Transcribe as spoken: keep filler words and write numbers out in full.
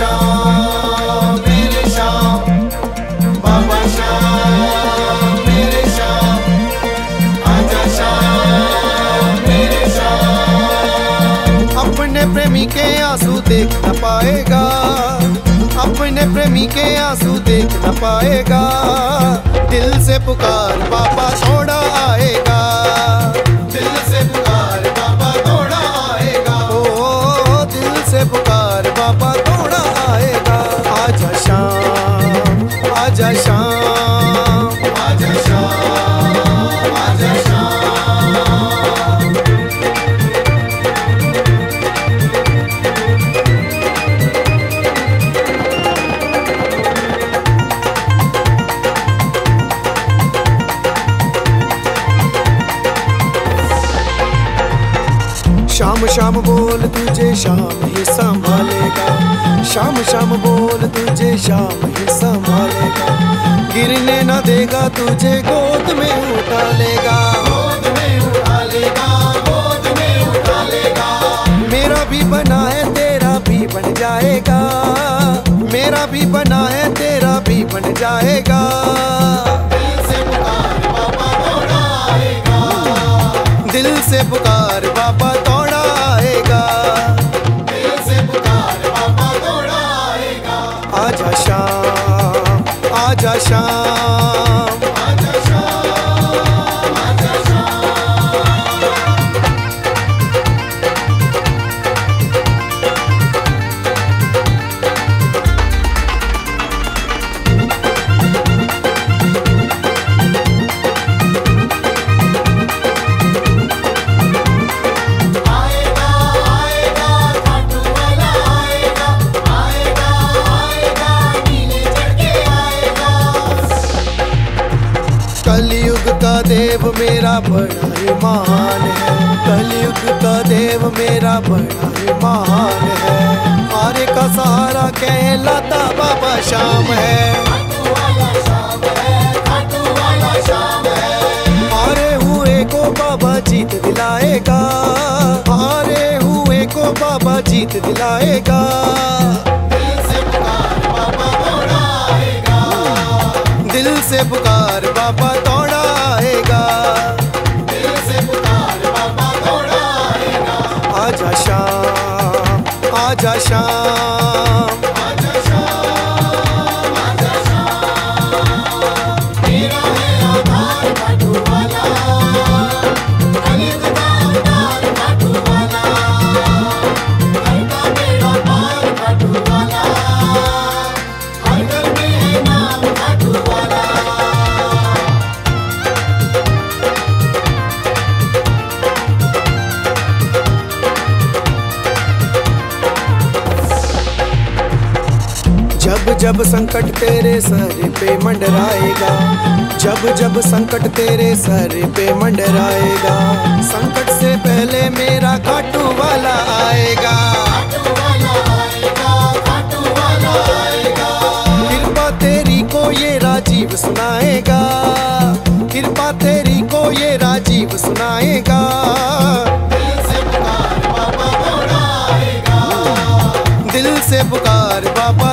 श्याम मेरे श्याम, बाबा श्याम मेरे श्याम, आजा श्याम मेरे श्याम। अपने प्रेमी के आंसू देख न पाएगा, अपने प्रेमी के आंसू देख न पाएगा, दिल से पुकार बाबा थोड़ा आएगा, दिल से पुकार बाबा थोड़ा आएगा, ओ दिल से पुकार बाबा थोड़ा आएगा। आजा शाम आजा शाम आजा शाम आजा शाम। शाम शाम बोल तुझे शाम ही संभालेगा, शाम शाम बोल तुझे शाम ही संभालेगा, गिरने न देगा तुझे गोद में उठा लेगा, गोद में उठा लेगा, गोद में उठा लेगा। मेरा भी बना है तेरा भी बन जाएगा, मेरा भी बना है तेरा भी बन जाएगा, दिल से पुकार बाबा थोड़ा आएगा, दिल से पुकार बाबा थोड़ा आएगा, दिल से पुकार बाबा थोड़ा आएगा। आजा शाम आजा शाम आजा शाम आजा शाम। कलयुग का देव मेरा बड़ा ही महान है, कलयुग का देव मेरा बड़ा ही महान है, आर्य का सहारा कहलाता बाबा श्याम है, हारे हुए को बाबा जीत दिलाएगा, हारे हुए को बाबा जीत दिलाएगा, दिल से पुकार बाबा थोड़ा आएगा, दिल से पुकार बाबा थोड़ा आएगा, दिल से पुकार बाबा थोड़ा आएगा। आजा शाम आजा शाम आजा शाम आजा शाम। मेरा है आधार खाटू वाला, अलिफ का अवतार खाटू वाला, हर का बेड़ा पार खाटू वाला, हर घर में है नाम खाटू वाला। जब जब संकट तेरे सर पे मंडराएगा, जब जब संकट तेरे सर पे मंडराएगा, संकट से पहले मेरा खाटू वाला आएगा, खाटू वाला आएगा, खाटू वाला आएगा। कृपा तेरी को ये राजीव सुनाएगा, कृपा तेरी को ये राजीव सुनाएगा, दिल से पुकार बाबा थोड़ा आएगा, दिल से पुकार बाबा